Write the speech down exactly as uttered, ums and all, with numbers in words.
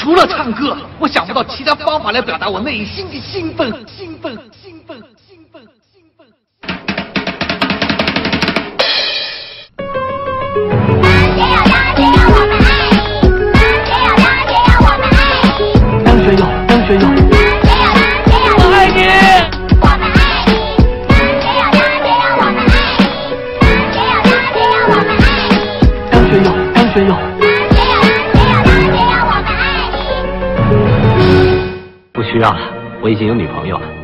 除了唱歌，我想不到其他方法来表达我内心的兴奋，兴奋，兴奋，兴奋，兴奋。 张学友，张学友，我爱你。张学友，张学友。 不需要了，我已经有女朋友了。